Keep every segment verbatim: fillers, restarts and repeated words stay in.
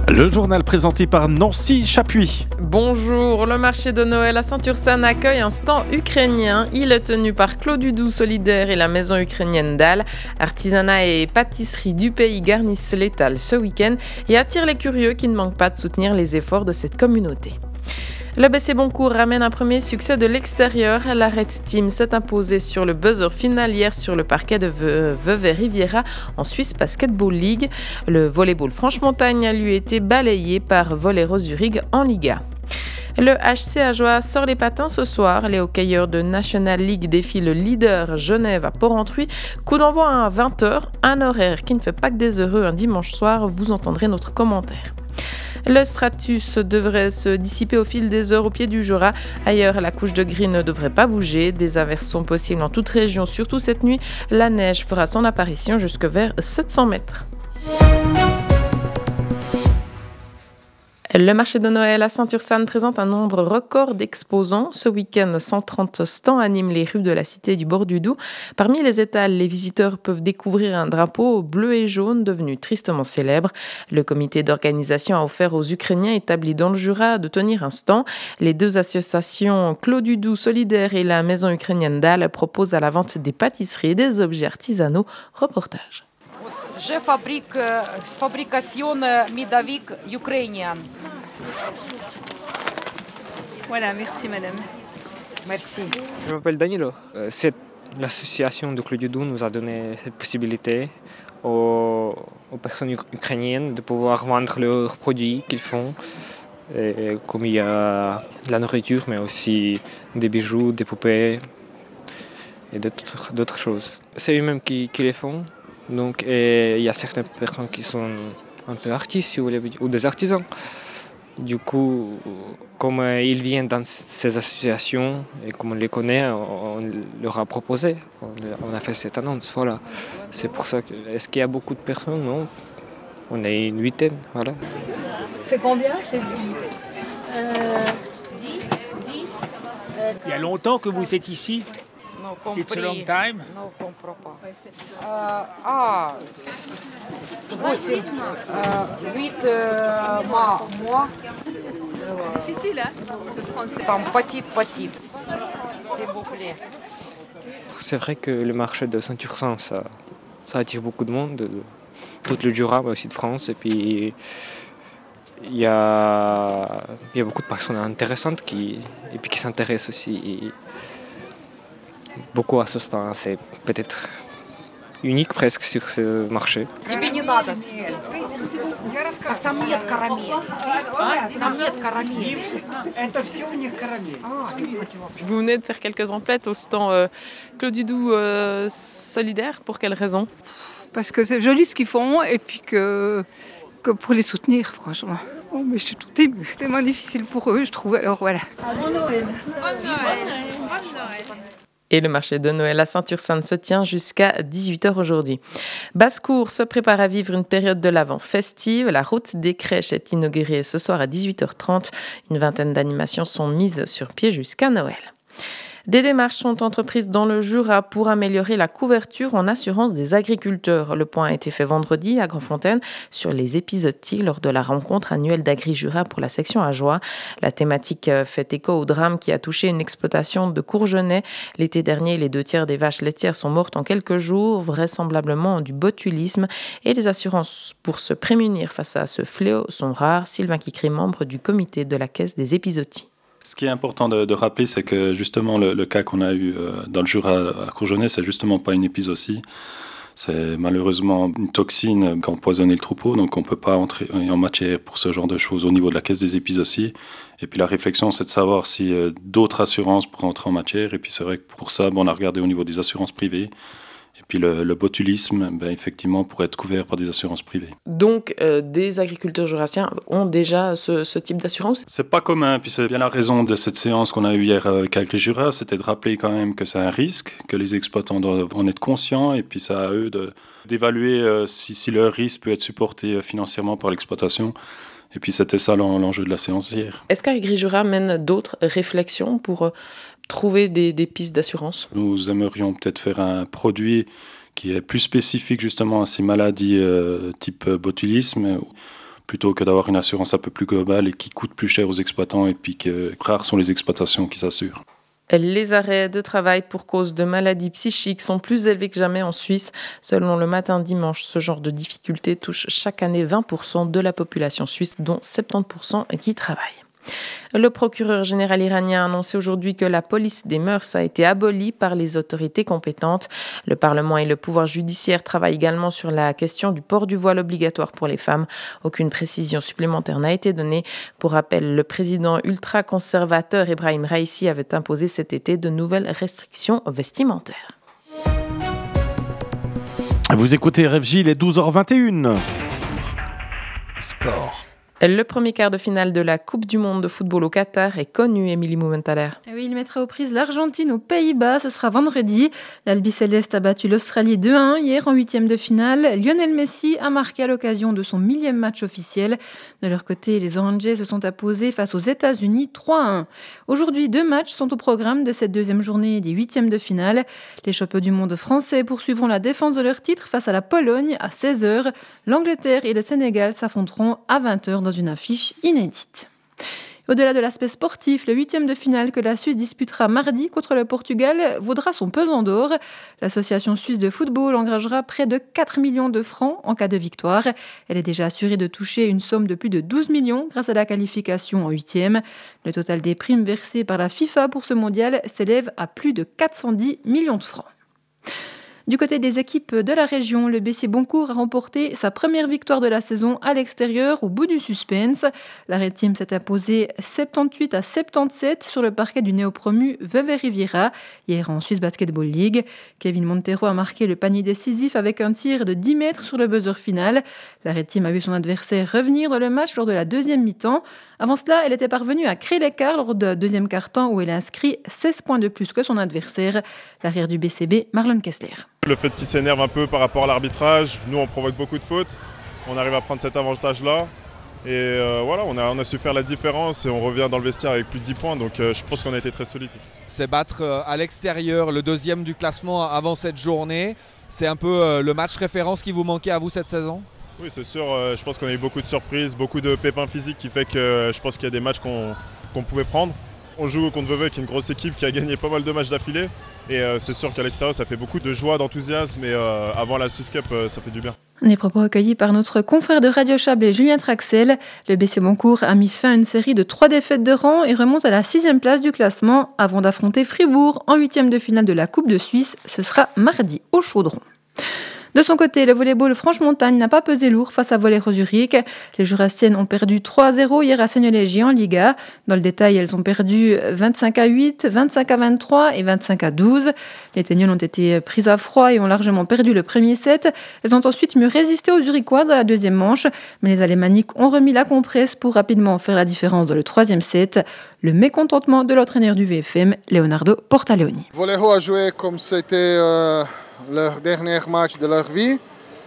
Le journal présenté par Nancy Chapuis. Bonjour, le marché de Noël à Saint-Ursanne accueille un stand ukrainien. Il est tenu par Clos du Doubs Solidaire et la maison ukrainienne d'Al. Artisanat et pâtisserie du pays garnissent l'étal ce week-end et attirent les curieux qui ne manquent pas de soutenir les efforts de cette communauté. Le B C Boncourt ramène un premier succès de l'extérieur. La Red Team s'est imposée sur le buzzer final hier sur le parquet de Vevey-Riviera en Swiss Basketball League. Le volleyball Franche-Montagne a lui été balayé par Vollero Zurich en Liga. Le H C Ajoie sort les patins ce soir. Les hockeyeurs de National League défient le leader Genève à Porrentruy. Coup d'envoi à vingt heures, un horaire qui ne fait pas que des heureux un dimanche soir. Vous entendrez notre commentaire. Le stratus devrait se dissiper au fil des heures au pied du Jura. Ailleurs, la couche de gris ne devrait pas bouger. Des averses sont possibles en toute région, surtout cette nuit. La neige fera son apparition jusque vers sept cents mètres. Le marché de Noël à Saint-Ursanne présente un nombre record d'exposants. Ce week-end, cent trente stands animent les rues de la cité du bord du Doubs. Parmi les étals, les visiteurs peuvent découvrir un drapeau bleu et jaune devenu tristement célèbre. Le comité d'organisation a offert aux Ukrainiens établis dans le Jura de tenir un stand. Les deux associations Clos du Doubs Solidaire et la maison ukrainienne d'Al proposent à la vente des pâtisseries et des objets artisanaux. Reportage. Je fabrique fabrication Midavik ukrainienne. Voilà, merci madame. Merci. Je m'appelle Danilo. Euh, cette, l'association de Clos du Doubs nous a donné cette possibilité aux, aux personnes ukrainiennes de pouvoir vendre leurs produits qu'ils font. Et, comme il y a de la nourriture, mais aussi des bijoux, des poupées et d'autres, d'autres choses. C'est eux-mêmes qui, qui les font. Donc, et il y a certaines personnes qui sont un peu artistes, si vous voulez, ou des artisans. Du coup, comme ils viennent dans ces associations et comme on les connaît, on leur a proposé, on a fait cette annonce. Voilà. C'est pour ça que. Est-ce qu'il y a beaucoup de personnes? Non. On est une huitaine. Voilà. C'est combien? C'est euh, dix, dix. Euh, Il y a longtemps que vous êtes ici? Non, It's a long time. Non, comprends pas. Euh, ah, huit euh, mois. mois. difficile, hein, le français. Там petit, petit. S'il vous plaît. C'est vrai que le marché de Saint-Ursanne, ça, ça attire beaucoup de monde, de, de tout le Jura, mais aussi de France. Et puis, il y a, il y a beaucoup de personnes intéressantes qui, et puis qui s'intéressent aussi beaucoup à ce stand. C'est peut-être unique presque sur ce marché. Тебе не надо. Там нет карамели. Там нет карамели. Это все у них карамель. Vous venez de faire quelques emplettes au stand euh, Clos du Doubs euh, Solidaire. Pour quelle raison? Parce que c'est joli ce qu'ils font et puis que, que pour les soutenir, franchement. Oh, mais je suis toute émue. C'est tellement difficile pour eux, je trouve. Alors voilà. Bon Noël. Bonne Noël. Bonne Noël. Et le marché de Noël à Saint-Ursanne se tient jusqu'à dix-huit heures aujourd'hui. Basse-Cour se prépare à vivre une période de l'Avent festive. La route des crèches est inaugurée ce soir à dix-huit heures trente. Une vingtaine d'animations sont mises sur pied jusqu'à Noël. Des démarches sont entreprises dans le Jura pour améliorer la couverture en assurance des agriculteurs. Le point a été fait vendredi à Grandfontaine sur les épizooties lors de la rencontre annuelle d'Agri-Jura pour la section Ajoie. La thématique fait écho au drame qui a touché une exploitation de Courgenay. L'été dernier, les deux tiers des vaches laitières sont mortes en quelques jours, vraisemblablement du botulisme. Et les assurances pour se prémunir face à ce fléau sont rares. Sylvain Kikri, membre du comité de la caisse des épizooties. Ce qui est important de, de rappeler, c'est que justement le, le cas qu'on a eu euh, dans le Jura à Courgenay, c'est justement pas une épizootie. C'est malheureusement une toxine qui a empoisonné le troupeau, donc on ne peut pas entrer en matière pour ce genre de choses au niveau de la caisse des épizooties. Et puis la réflexion, c'est de savoir si euh, d'autres assurances pourraient entrer en matière. Et puis c'est vrai que pour ça, bon, on a regardé au niveau des assurances privées. Et puis le, le botulisme, ben, effectivement, pourrait être couvert par des assurances privées. Donc, euh, des agriculteurs jurassiens ont déjà ce, ce type d'assurance? C'est pas commun, puis c'est bien la raison de cette séance qu'on a eue hier avec Agri-Jura, c'était de rappeler quand même que c'est un risque, que les exploitants doivent en être conscients, et puis c'est à eux de, d'évaluer euh, si, si leur risque peut être supporté financièrement par l'exploitation. Et puis c'était ça l'enjeu de la séance hier. Est-ce qu'Agri-Jura mène d'autres réflexions pour euh, trouver des, des pistes d'assurance? Nous aimerions peut-être faire un produit qui est plus spécifique justement à ces maladies euh, type botulisme, plutôt que d'avoir une assurance un peu plus globale et qui coûte plus cher aux exploitants et puis que rares sont les exploitations qui s'assurent. Les arrêts de travail pour cause de maladies psychiques sont plus élevés que jamais en Suisse. Selon le Matin Dimanche, ce genre de difficultés touche chaque année vingt pour cent de la population suisse, dont soixante-dix pour cent qui travaillent. Le procureur général iranien a annoncé aujourd'hui que la police des mœurs a été abolie par les autorités compétentes. Le Parlement et le pouvoir judiciaire travaillent également sur la question du port du voile obligatoire pour les femmes. Aucune précision supplémentaire n'a été donnée. Pour rappel, le président ultra-conservateur Ebrahim Raisi avait imposé cet été de nouvelles restrictions vestimentaires. Vous écoutez R F J, il est douze heures vingt et une. Sport. Le premier quart de finale de la Coupe du Monde de football au Qatar est connu, Émilie Mouventaler. Oui, il mettra aux prises l'Argentine aux Pays-Bas, ce sera vendredi. L'Albi Céleste a battu l'Australie deux à un hier en huitième de finale. Lionel Messi a marqué à l'occasion de son millième match officiel. De leur côté, les Orangers se sont imposés face aux États-Unis trois à un. Aujourd'hui, deux matchs sont au programme de cette deuxième journée des huitièmes de finale. Les champions du monde français poursuivront la défense de leur titre face à la Pologne à seize heures. L'Angleterre et le Sénégal s'affronteront à vingt heures dans une affiche inédite. Au-delà de l'aspect sportif, le huitième de finale que la Suisse disputera mardi contre le Portugal vaudra son pesant d'or. L'Association suisse de football engagera près de quatre millions de francs en cas de victoire. Elle est déjà assurée de toucher une somme de plus de douze millions grâce à la qualification en huitième. Le total des primes versées par la FIFA pour ce mondial s'élève à plus de quatre cent dix millions de francs. Du côté des équipes de la région, le B C Boncourt a remporté sa première victoire de la saison à l'extérieur au bout du suspense. La Red Team s'est imposée soixante-dix-huit à soixante-dix-sept sur le parquet du néo-promu Vevey Riviera hier en Swiss Basketball League. Kevin Montero a marqué le panier décisif avec un tir de dix mètres sur le buzzer final. La Red Team a vu son adversaire revenir dans le match lors de la deuxième mi-temps. Avant cela, elle était parvenue à créer l'écart lors du deuxième quart-temps où elle a inscrit seize points de plus que son adversaire. L'arrière du B C B, Marlon Kessler. Le fait qu'il s'énerve un peu par rapport à l'arbitrage, nous on provoque beaucoup de fautes, on arrive à prendre cet avantage-là et euh, voilà, on a, on a su faire la différence et on revient dans le vestiaire avec plus de dix points, donc euh, je pense qu'on a été très solide. C'est battre euh, à l'extérieur le deuxième du classement avant cette journée, c'est un peu euh, le match référence qui vous manquait à vous cette saison ? Oui, c'est sûr, euh, je pense qu'on a eu beaucoup de surprises, beaucoup de pépins physiques qui fait que euh, je pense qu'il y a des matchs qu'on, qu'on pouvait prendre. On joue contre Vevey, qui est une grosse équipe qui a gagné pas mal de matchs d'affilée. Et euh, c'est sûr qu'à l'extérieur, ça fait beaucoup de joie, d'enthousiasme. Et euh, avant la Swiss Cup, euh, ça fait du bien. Des propos recueillis par notre confrère de Radio Chablais, Julien Traxel. Le B C Boncourt a mis fin à une série de trois défaites de rang et remonte à la sixième place du classement avant d'affronter Fribourg en huitième de finale de la Coupe de Suisse. Ce sera mardi au Chaudron. De son côté, le volleyball Franche-Montagne n'a pas pesé lourd face à Volley Zurich. Les Jurassiennes ont perdu trois à zéro hier à Seignelay-Gier en Liga. Dans le détail, elles ont perdu vingt-cinq à huit, vingt-cinq à vingt-trois et vingt-cinq à douze. Les Teigneuls ont été prises à froid et ont largement perdu le premier set. Elles ont ensuite mieux résisté aux Zurichoises dans la deuxième manche, mais les Alémaniques ont remis la compresse pour rapidement faire la différence dans le troisième set. Le mécontentement de l'entraîneur du V F M, Leonardo Portaleoni. Volleyho a joué comme c'était euh, leur dernier match de leur vie.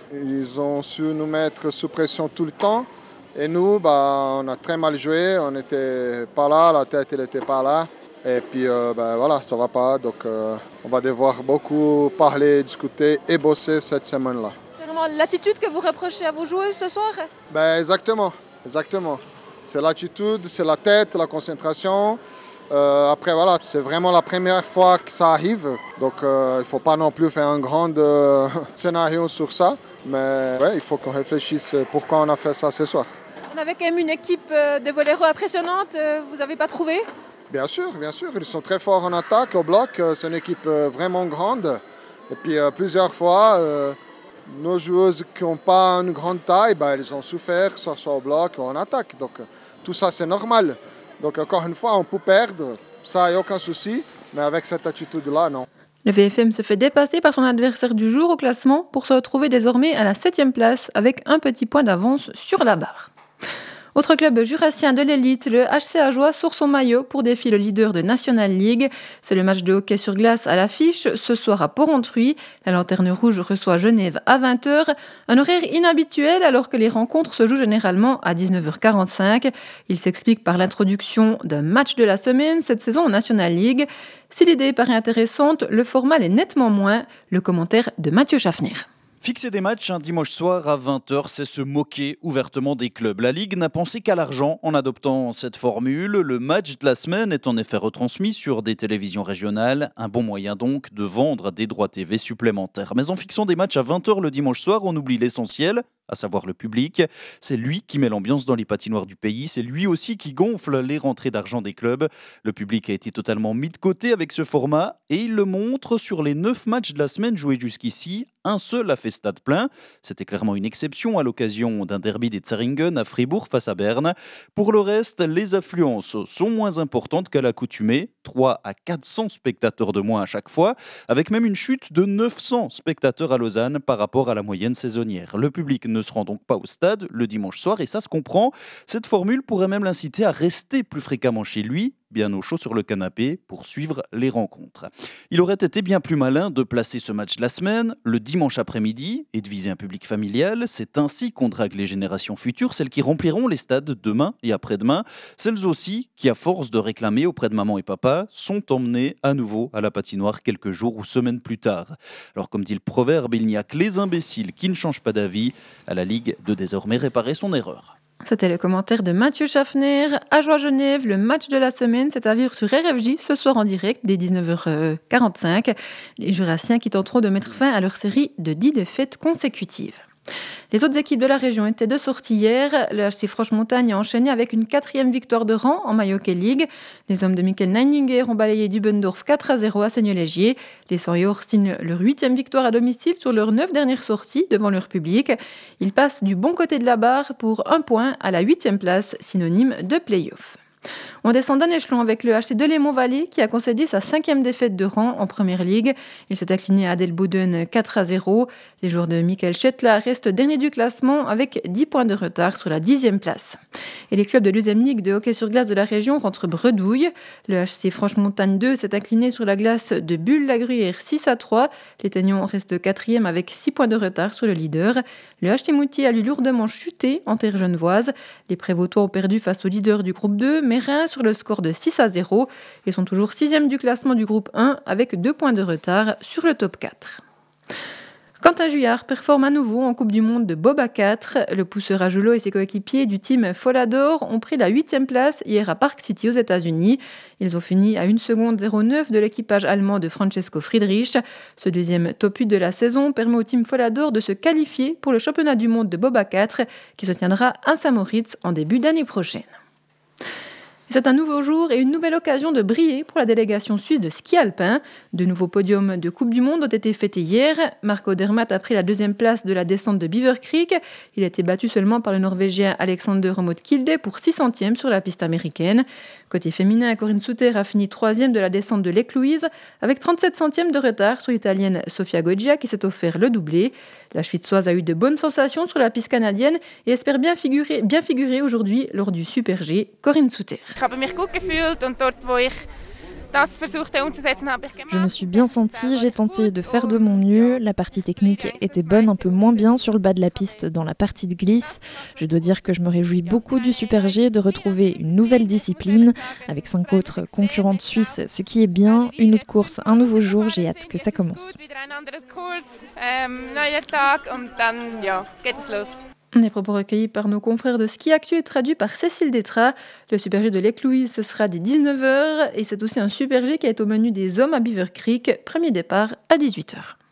Ils ont su nous mettre sous pression tout le temps. Et nous, bah, on a très mal joué. On n'était pas là, la tête n'était pas là. Et puis euh, bah, voilà, ça ne va pas. Donc euh, on va devoir beaucoup parler, discuter et bosser cette semaine-là. C'est vraiment l'attitude que vous reprochez à vos joueuses ce soir ? Bah, exactement, exactement. C'est l'attitude, c'est la tête, la concentration. Euh, après, voilà, c'est vraiment la première fois que ça arrive. Donc, euh, il ne faut pas non plus faire un grand euh, scénario sur ça. Mais ouais, il faut qu'on réfléchisse pourquoi on a fait ça ce soir. On avait quand même une équipe de volleyeurs impressionnante. Vous n'avez pas trouvé ? Bien sûr, bien sûr. Ils sont très forts en attaque, au bloc. C'est une équipe vraiment grande. Et puis, euh, plusieurs fois, euh, nos joueuses qui n'ont pas une grande taille, bah, elles ont souffert, que ce soit au bloc ou en attaque. Donc, tout ça, c'est normal. Donc, encore une fois, on peut perdre. Ça, il n'y a aucun souci. Mais avec cette attitude-là, non. Le V F M se fait dépasser par son adversaire du jour au classement pour se retrouver désormais à la septième place avec un petit point d'avance sur la barre. Autre club jurassien de l'élite, le H C Ajoie sort son maillot pour défier le leader de National League. C'est le match de hockey sur glace à l'affiche, ce soir à Porrentruy. La Lanterne Rouge reçoit Genève à vingt heures. Un horaire inhabituel alors que les rencontres se jouent généralement à dix-neuf heures quarante-cinq. Il s'explique par l'introduction d'un match de la semaine cette saison en National League. Si l'idée paraît intéressante, le format l'est nettement moins. Le commentaire de Mathieu Schaffner. Fixer des matchs un dimanche soir à vingt heures, c'est se moquer ouvertement des clubs. La Ligue n'a pensé qu'à l'argent en adoptant cette formule. Le match de la semaine est en effet retransmis sur des télévisions régionales. Un bon moyen donc de vendre des droits T V supplémentaires. Mais en fixant des matchs à vingt heures le dimanche soir, on oublie l'essentiel, à savoir le public. C'est lui qui met l'ambiance dans les patinoires du pays. C'est lui aussi qui gonfle les rentrées d'argent des clubs. Le public a été totalement mis de côté avec ce format et il le montre sur les neuf matchs de la semaine joués jusqu'ici. Un seul a fait stade plein. C'était clairement une exception à l'occasion d'un derby des Zähringen à Fribourg face à Berne. Pour le reste, les affluences sont moins importantes qu'à l'accoutumée. trois à quatre cents spectateurs de moins à chaque fois, avec même une chute de neuf cents spectateurs à Lausanne par rapport à la moyenne saisonnière. Le public ne se rend donc pas au stade le dimanche soir et ça se comprend. Cette formule pourrait même l'inciter à rester plus fréquemment chez lui, bien au chaud sur le canapé pour suivre les rencontres. Il aurait été bien plus malin de placer ce match de la semaine le dimanche après-midi et de viser un public familial. C'est ainsi qu'on drague les générations futures, celles qui rempliront les stades demain et après-demain, celles aussi qui, à force de réclamer auprès de maman et papa, sont emmenées à nouveau à la patinoire quelques jours ou semaines plus tard. Alors comme dit le proverbe, il n'y a que les imbéciles qui ne changent pas d'avis. À la Ligue de désormais réparer son erreur. C'était le commentaire de Mathieu Schaffner. À Joie-Genève, le match de la semaine, c'est à vivre sur R F J ce soir en direct dès dix-neuf heures quarante-cinq. Les Jurassiens qui tenteront de mettre fin à leur série de dix défaites consécutives. Les autres équipes de la région étaient de sortie hier. Le H C Franche-Montagne a enchaîné avec une quatrième victoire de rang en Mayo Hockey League. Les hommes de Michael Neininger ont balayé Dubendorf quatre à zéro à Seigneur-Légier. Les Seniors signent leur huitième victoire à domicile sur leurs neuf dernières sorties devant leur public. Ils passent du bon côté de la barre pour un point à la huitième place, synonyme de play-off. On descend d'un échelon avec le H C Delémont-Vallée qui a concédé sa cinquième défaite de rang en Première Ligue. Il s'est incliné à Adelboden quatre à zéro. Les joueurs de Michael Schettler restent derniers du classement avec dix points de retard sur la dixième place. Et les clubs de deuxième Ligue de hockey sur glace de la région rentrent bredouille. Le H C Franche-Montagne deux s'est incliné sur la glace de Bulle-la-Gruyère six à trois. Les Teignons restent quatrième avec six points de retard sur le leader. Le H C Moutier a lui lourdement chuté en terre genevoise. Les Prévôtois ont perdu face au leader du groupe deux, Mérin, sur le score de six à zéro. Ils sont toujours sixième du classement du groupe un avec deux points de retard sur le top quatre. Quentin Juillard performe à nouveau en Coupe du Monde de Bob à quatre. Le pousseur à Joulot et ses coéquipiers du team Follador ont pris la huitième place hier à Park City aux États-Unis. Ils ont fini à une seconde zéro neuf de l'équipage allemand de Francesco Friedrich. Ce deuxième top huit de la saison permet au team Follador de se qualifier pour le championnat du monde de Bob à quatre qui se tiendra à Saint-Moritz en début d'année prochaine. C'est un nouveau jour et une nouvelle occasion de briller pour la délégation suisse de ski alpin. De nouveaux podiums de Coupe du Monde ont été fêtés hier. Marco Odermatt a pris la deuxième place de la descente de Beaver Creek. Il a été battu seulement par le Norvégien Alexander Romot-Kilde pour six centièmes sur la piste américaine. Côté féminin, Corinne Suter a fini troisième de la descente de Lake Louise avec trente-sept centièmes de retard sur l'italienne Sofia Goggia qui s'est offert le doublé. La Schwitzoise a eu de bonnes sensations sur la piste canadienne et espère bien figurer, bien figurer aujourd'hui lors du Super G. Corinne Suter. Je me suis bien sentie, j'ai tenté de faire de mon mieux. La partie technique était bonne, un peu moins bien sur le bas de la piste dans la partie de glisse. Je dois dire que je me réjouis beaucoup du Super G, de retrouver une nouvelle discipline avec cinq autres concurrentes suisses, ce qui est bien. Une autre course, un nouveau jour, j'ai hâte que ça commence. Des propos recueillis par nos confrères de Ski Actu et traduits par Cécile Détra. Le Super G de Lake Louise, ce sera dès dix-neuf heures et c'est aussi un Super G qui est au menu des hommes à Beaver Creek. Premier départ à dix-huit heures.